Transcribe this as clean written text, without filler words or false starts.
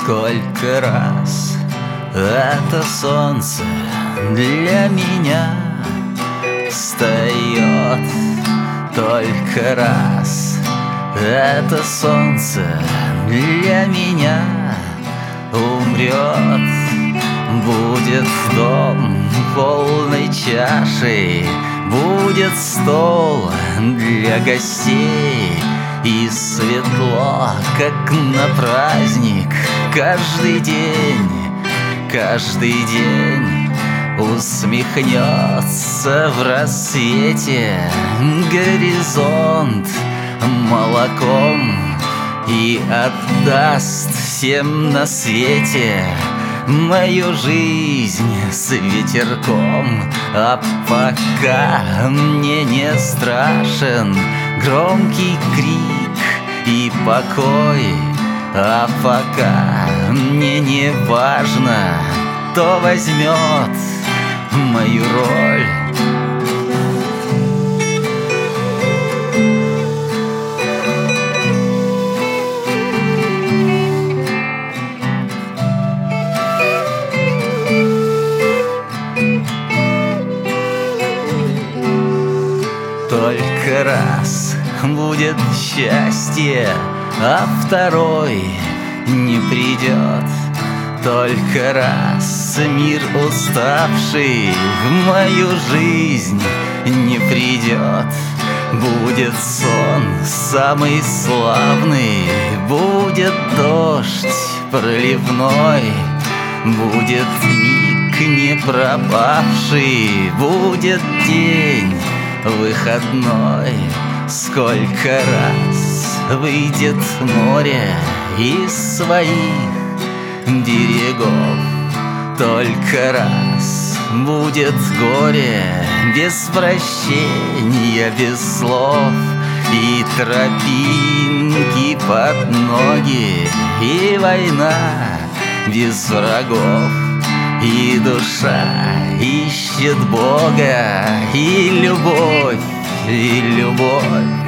Сколько раз это солнце для меня встает, только раз это солнце для меня умрет. Будет дом полной чашей, будет стол для гостей, и светло, как на праздник, каждый день усмехнется в рассвете горизонт молоком и отдаст всем на свете мою жизнь с ветерком. А пока мне не страшен громкий крик и покой, а пока мне не важно, кто возьмет мою роль. Только раз будет счастье, а второй не придет. Только раз мир уставший в мою жизнь не придет. Будет сон самый славный, будет дождь проливной, будет миг не пропавший, будет день выходной. Сколько раз выйдет море из своих берегов, только раз будет горе без прощения, без слов, и тропинки под ноги, и война без врагов, и душа ищет Бога, и любовь